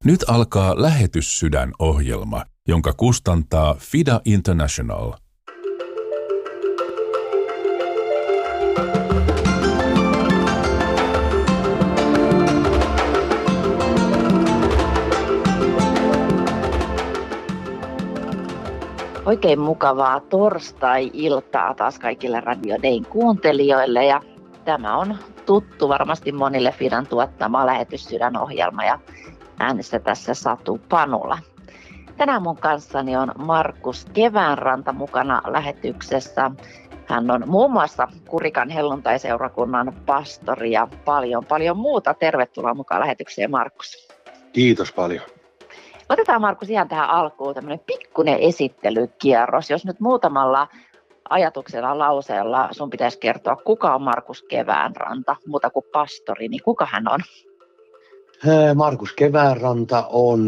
Nyt alkaa Lähetyssydän-ohjelma, jonka kustantaa FIDA International. Oikein mukavaa torstai-iltaa taas kaikille Radio Dayn kuuntelijoille, ja tämä on tuttu varmasti monille FIDAn tuottama Lähetyssydän-ohjelma, ja äänessä tässä Satu Panula. Tänään mun kanssani on Markus Keväänranta mukana lähetyksessä. Hän on muun muassa Kurikan helluntaiseurakunnan pastori ja paljon muuta. Tervetuloa mukaan lähetykseen, Markus. Kiitos paljon. Otetaan, Markus, ihan tähän alkuun tämmöinen pikkuinen esittelykierros. Jos nyt muutamalla ajatuksella, lauseella sun pitäisi kertoa, kuka on Markus Keväänranta, muuta kuin pastori, niin kuka hän on? Markus Keväänranta on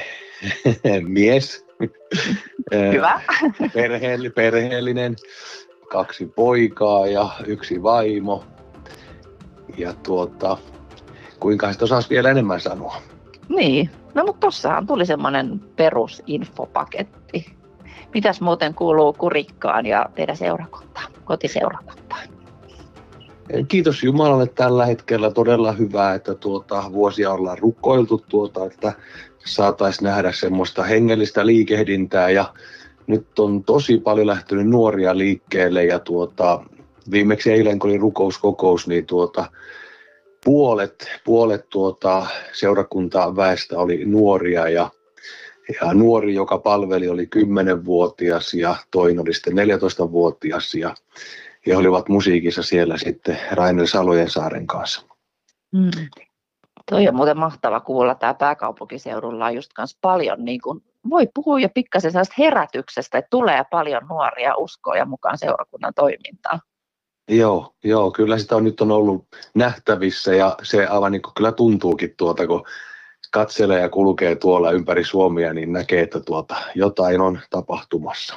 mies. Hyvä. Perheellinen, 2 poikaa ja 1 vaimo. Ja kuinka sitä osaisi vielä enemmän sanoa? Niin, no mutta tossahan tuli semmoinen perusinfopaketti. Mitäs muuten kuuluu Kurikkaan ja teidän seurakuntaan, kotiseurakuntaan? Kiitos Jumalalle tällä hetkellä, todella hyvä, että vuosia ollaan rukoiltu, että saataisiin nähdä semmoista hengellistä liikehdintää, ja nyt on tosi paljon lähtenyt nuoria liikkeelle, ja viimeksi eilen kun oli rukouskokous, niin puolet seurakuntaa väestä oli nuoria, ja nuori, joka palveli, oli 10-vuotias ja toinen oli sitten 14-vuotias, ja he olivat musiikissa siellä sitten Rainer Salojensaaren kanssa. Toi on muuten mahtava kuulla. Tämä pääkaupunkiseudulla on just kans paljon, niin kuin voi puhua jo pikkasen sellaista herätyksestä, että tulee paljon nuoria uskoja mukaan seurakunnan toimintaan. Joo, kyllä sitä nyt on ollut nähtävissä, ja se aivan niin kuin kyllä tuntuukin kun katselee ja kulkee tuolla ympäri Suomea, niin näkee, että jotain on tapahtumassa.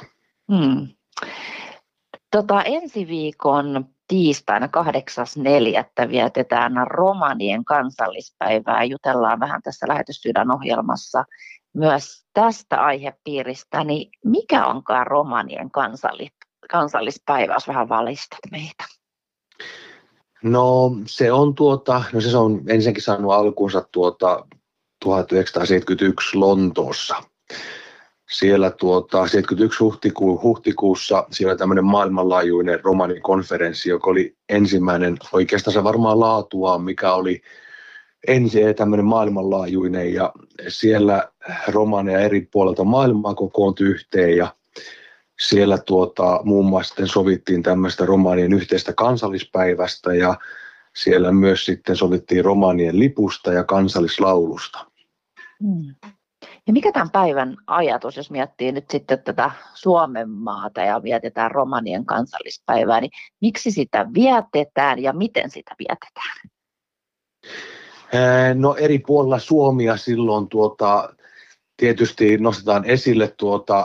Ensi viikon tiistaina 8.4. vietetään romanien kansallispäivää. Jutellaan vähän tässä Lähetyssydän-ohjelmassa myös tästä aihepiiristä. Niin mikä onkaan romanien kansallispäivä, jos vähän valistat meitä? No se on se on ensinnäkin saanut alkuunsa 1971 Lontoossa. Siellä 71 huhtikuussa siellä oli tämmöinen maailmanlaajuinen romanikonferenssi, joka oli ensimmäinen oikeastaan varmaan laatuaan, mikä oli tämmöinen maailmanlaajuinen, ja siellä romaneja eri puolilta maailmaa kokoontui yhteen, ja siellä muun muassa sitten sovittiin tämmöistä romanien yhteistä kansallispäivästä, ja siellä myös sitten sovittiin romanien lipusta ja kansallislaulusta. Ja mikä tämän päivän ajatus, jos miettii nyt sitten tätä Suomen maata ja vietetään romanien kansallispäivää, niin miksi sitä vietetään ja miten sitä vietetään? No eri puolilla Suomea silloin tietysti nostetaan esille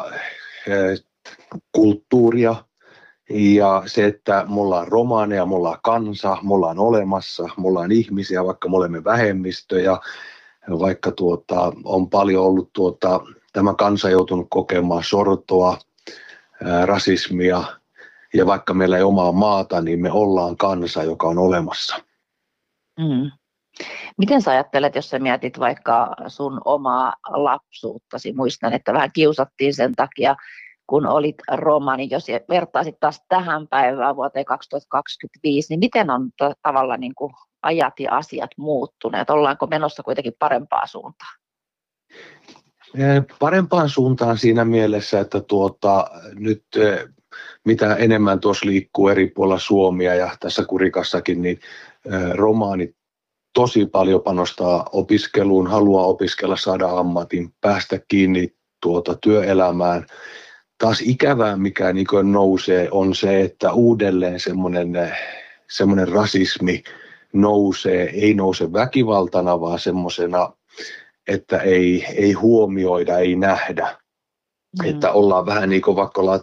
kulttuuria ja se, että me ollaan romaneja, me ollaan kansa, me ollaan olemassa, me ollaan ihmisiä, vaikka me olemme vähemmistö, ja vaikka on paljon ollut tämä kansa joutunut kokemaan sortoa, rasismia, ja vaikka meillä ei omaa maata, niin me ollaan kansa, joka on olemassa. Miten sä ajattelet, jos sä mietit vaikka sun omaa lapsuuttasi? Muistan, että vähän kiusattiin sen takia, kun olit romani. Jos vertaisit taas tähän päivään vuoteen 2025, niin miten on tavallaan niin kuin ajat ja asiat muuttuneet? Ollaanko menossa kuitenkin parempaan suuntaan? Parempaan suuntaan siinä mielessä, että nyt mitä enemmän tuossa liikkuu eri puolilla Suomea ja tässä Kurikassakin, niin romaanit tosi paljon panostaa opiskeluun, haluaa opiskella, saada ammatin, päästä kiinni työelämään. Taas ikävää, mikä niin nousee, on se, että uudelleen semmoinen rasismi ei nouse väkivaltana, vaan semmoisena, että ei huomioida, ei nähdä. Että ollaan vähän niin kuin vaikka ollaan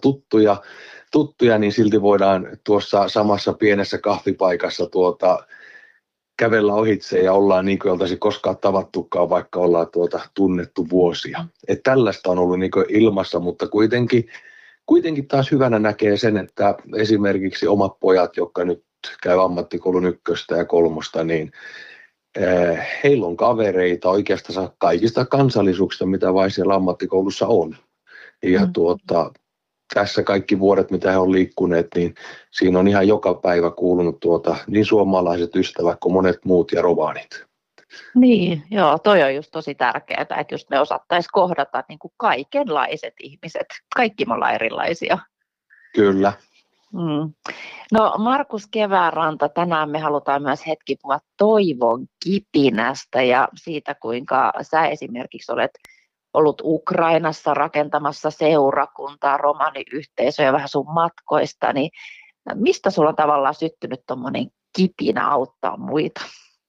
tuttuja, niin silti voidaan tuossa samassa pienessä kahvipaikassa kävellä ohitse ja ollaan niin kuin oltaisiin koskaan tavattukaan, vaikka ollaan tunnettu vuosia. Että tällaista on ollut niin kuin ilmassa, mutta kuitenkin taas hyvänä näkee sen, että esimerkiksi omat pojat, jotka nyt käy ammattikoulun 1. ja 3, niin heillä on kavereita oikeastaan kaikista kansallisuuksista, mitä vain siellä ammattikoulussa on. Ja tässä kaikki vuodet, mitä he on liikkuneet, niin siinä on ihan joka päivä kuulunut niin suomalaiset ystävät kuin monet muut ja romaanit. Niin, joo, toi on just tosi tärkeää, että just me osattaisiin kohdata niin kuin kaikenlaiset ihmiset. Kaikki me ollaan erilaisia. Kyllä. No Markus Kevääranta, tänään me halutaan myös hetki puhua toivon kipinästä ja siitä, kuinka sä esimerkiksi olet ollut Ukrainassa rakentamassa seurakuntaa, romaniyhteisöjä vähän sun matkoista, niin mistä sulla on tavallaan syttynyt tuommoinen kipinä auttaa muita?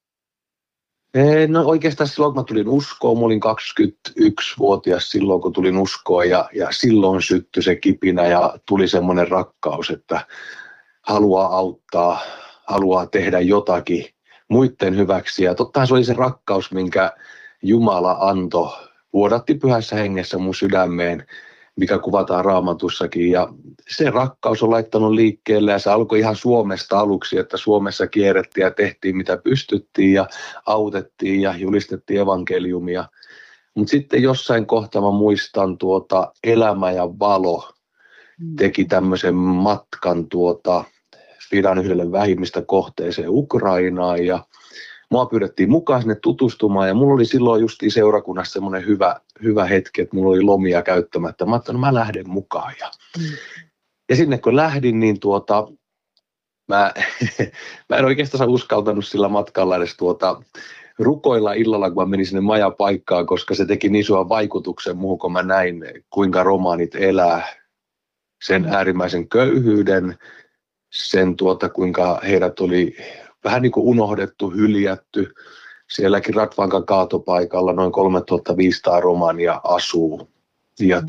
No oikeastaan silloin, kun mä tulin uskoon, mä olin 21-vuotias silloin, kun tulin uskoon ja silloin syttyi se kipinä ja tuli semmoinen rakkaus, että haluaa auttaa, haluaa tehdä jotakin muiden hyväksi. Ja tottahan se oli se rakkaus, minkä Jumala antoi, vuodatti pyhässä hengessä mun sydämeen, mikä kuvataan Raamatussakin. Ja se rakkaus on laittanut liikkeelle ja se alkoi ihan Suomesta aluksi, että Suomessa kierrettiin ja tehtiin mitä pystyttiin ja autettiin ja julistettiin evankeliumia. Mutta sitten jossain kohtaa mä muistan Elämä ja Valo teki tämmöisen matkan Fidan yhdelle vähimmistä kohteeseen Ukrainaan ja mua pyydettiin mukaan sinne tutustumaan ja mulla oli silloin justiin seurakunnassa semmoinen hyvä hetki, että mulla oli lomia käyttämättä. Mä ajattelin, mä lähden mukaan. Ja sinne kun lähdin, niin mä en oikeastaan uskaltanut sillä matkalla edes rukoilla illalla, kun mä menin sinne majapaikkaan, koska se teki niin ison vaikutuksen muuhun, kun mä näin, kuinka romaanit elää sen äärimmäisen köyhyyden, sen kuinka heidät oli vähän niin kuin unohdettu, hyljätty. Sielläkin Radvankan kaatopaikalla noin 3500 romania asuu. Ja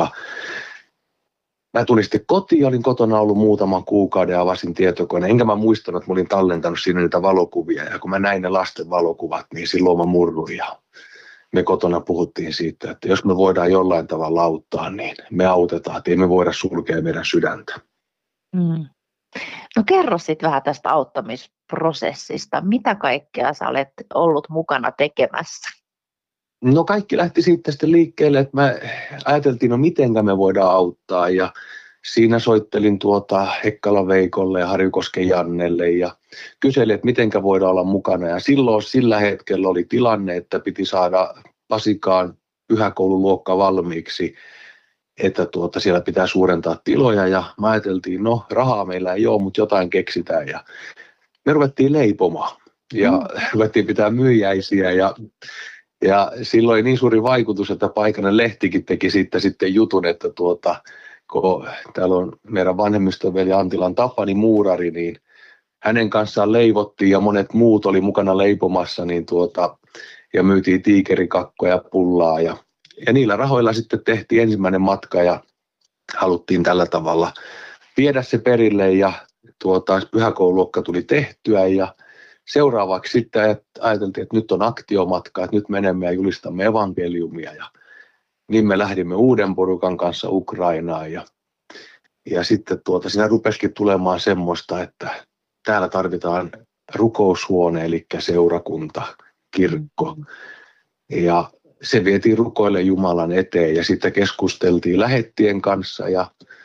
mä tulin sitten kotiin, olin kotona ollut muutaman kuukauden ja avasin tietokoneen. Enkä mä muistanut, että mä olin tallentanut siinä niitä valokuvia. Ja kun mä näin ne lasten valokuvat, niin silloin mä murruin. Ja me kotona puhuttiin siitä, että jos me voidaan jollain tavalla auttaa, niin me autetaan. Että ei me voida sulkea meidän sydäntä. No kerro sitten vähän tästä auttamisprosessista. Mitä kaikkea sä olet ollut mukana tekemässä? No kaikki lähti siitä sitten liikkeelle, että me ajateltiin, no mitenkä me voidaan auttaa. Ja siinä soittelin Hekkala Veikolle ja Harjukosken Jannelle ja kyselin, että mitenkä voidaan olla mukana. Ja silloin sillä hetkellä oli tilanne, että piti saada Pasikaan pyhäkoululuokka valmiiksi, että siellä pitää suurentaa tiloja ja me ajateltiin, no rahaa meillä ei ole, mutta jotain keksitään ja me ruvettiin leipomaan ja ruvettiin pitää myyjäisiä ja silloin oli niin suuri vaikutus, että paikallinen lehtikin teki siitä sitten jutun, että kun täällä on meidän vanhemmistoveli Antilan Tapani muurari, niin hänen kanssaan leivottiin ja monet muut oli mukana leipomassa niin ja myytiin tiikerikakkoja ja pullaa ja niillä rahoilla sitten tehtiin ensimmäinen matka ja haluttiin tällä tavalla viedä se perille ja pyhäkoululuokka tuli tehtyä ja seuraavaksi sitten ajateltiin, että nyt on aktiomatka, että nyt menemme ja julistamme evankeliumia ja niin me lähdimme uuden porukan kanssa Ukrainaan ja sitten siinä rupesikin tulemaan semmoista, että täällä tarvitaan rukoushuone eli seurakunta, kirkko ja se vietiin rukoille Jumalan eteen ja sitten keskusteltiin lähettien kanssa ja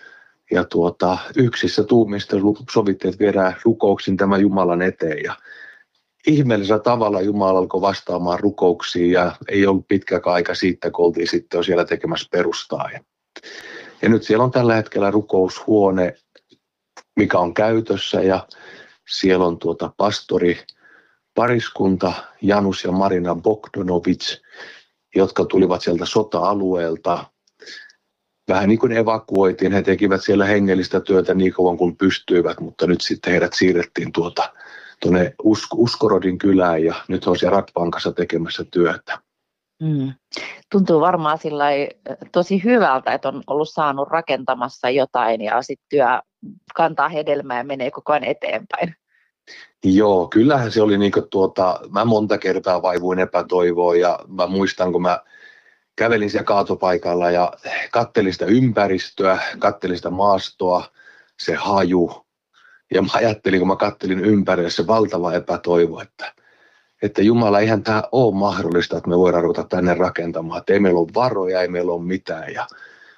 yksissä tuumista sovittiin, että viedään rukouksin tämä Jumalan eteen ja ihmeellisellä tavalla Jumala alkoi vastaamaan rukouksiin ja ei ollut pitkäkään aika siitä, kun oltiin sitten siellä tekemässä perustaa. Ja nyt siellä on tällä hetkellä rukoushuone, mikä on käytössä ja siellä on pastori pariskunta Janus ja Marina Bogdanovic, jotka tulivat sieltä sota-alueelta. Vähän niin kuin evakuoitiin, he tekivät siellä hengellistä työtä niin kauan kuin pystyivät, mutta nyt sitten heidät siirrettiin tuonne Uskorodin kylään ja nyt on siellä Radvankassa tekemässä työtä. Tuntuu varmaan tosi hyvältä, että on ollut saanut rakentamassa jotain ja sitten työ kantaa hedelmää ja menee koko ajan eteenpäin. Joo, kyllähän se oli mä monta kertaa vaivuin epätoivoon ja mä muistan, kun mä kävelin siellä kaatopaikalla ja kattelin sitä ympäristöä, kattelin sitä maastoa, se haju. Ja mä ajattelin, kun mä kattelin ympärille, se valtava epätoivo, että Jumala, eihän tämä ole mahdollista, että me voidaan ruveta tänne rakentamaan. Että ei meillä ole varoja, ei meillä ole mitään. Ja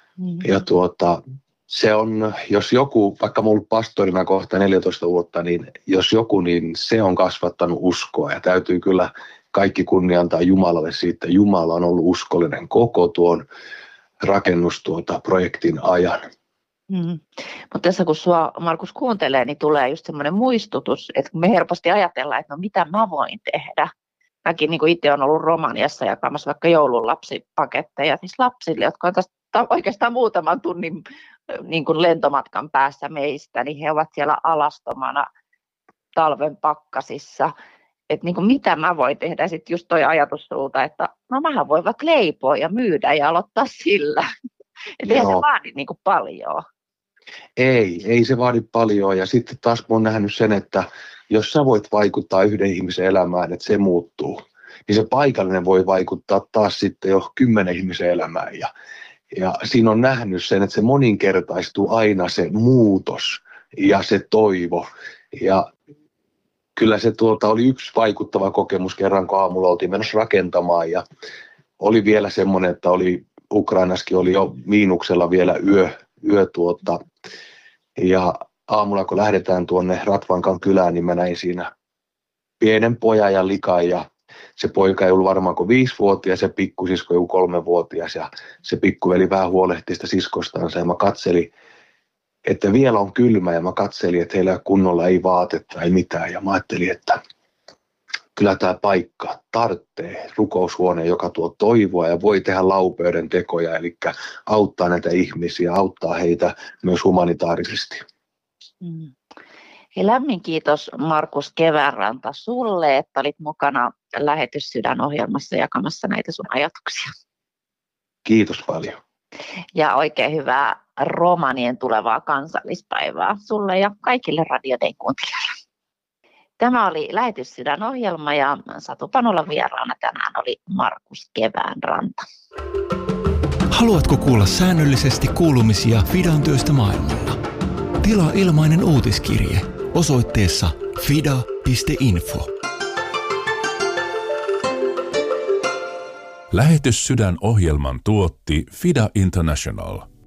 se on, jos joku, vaikka mä oon ollut pastorina kohta 14 vuotta, niin jos joku, niin se on kasvattanut uskoa. Ja täytyy kyllä kaikki kunnia antaa Jumalalle siitä. Jumala on ollut uskollinen koko tuon projektin ajan. Mutta tässä kun sua, Markus, kuuntelee, niin tulee just semmoinen muistutus, että me helposti ajatellaan, että no mitä mä voin tehdä. Mäkin niin itse olen ollut Romaniassa jakamassa vaikka joululapsipaketteja siis lapsille, jotka on oikeastaan muutaman tunnin niin kuin lentomatkan päässä meistä, niin he ovat siellä alastomana talven pakkasissa. Että niin kuin mitä mä voin tehdä, sitten just toi ajatus sulta, että no mähän voin vaikka leipoa ja myydä ja aloittaa sillä. Että eihän se vaadi niin kuin paljon. Ei se vaadi paljon. Ja sitten taas mä oon nähnyt sen, että jos sä voit vaikuttaa yhden ihmisen elämään, että se muuttuu, niin se paikallinen voi vaikuttaa taas sitten jo 10 ihmisen elämään. Ja siinä on nähnyt sen, että se moninkertaistuu aina se muutos ja se toivo. Ja kyllä se oli yksi vaikuttava kokemus kerran, kun aamulla oltiin menossa rakentamaan ja oli vielä semmoinen, että Ukrainassakin oli jo miinuksella vielä yö ja aamulla kun lähdetään tuonne Ratvankan kylään, niin mä näin siinä pienen pojan ja likan ja se poika ei ollut varmaan kuin 5-vuotias, se pikkusisko joku 3-vuotias ja se pikkuveli vähän huolehti sitä siskostansa ja mä katselin, että vielä on kylmä ja mä katselin, että heillä kunnolla ei vaatetta ei mitään ja mä ajattelin, että kyllä tämä paikka tarvitsee rukoushuoneen, joka tuo toivoa ja voi tehdä laupeuden tekoja, eli auttaa näitä ihmisiä, auttaa heitä myös humanitaarisesti. Ja lämmin kiitos Markus Keväänranta sulle, että olit mukana Lähetyssydän-ohjelmassa jakamassa näitä sun ajatuksia. Kiitos paljon. Ja oikein hyvää romanien tulevaa kansallispäivää sulle ja kaikille Radio Dayn kuuntelijoille. Tämä oli Lähetyssydän-ohjelma ja Satu Panolan vieraana tänään oli Markus Keväänranta. Haluatko kuulla säännöllisesti kuulumisia Fidan työstä maailmalla? Tilaa ilmainen uutiskirje osoitteessa fida.info. Lähetyssydän-ohjelman tuotti Fida International.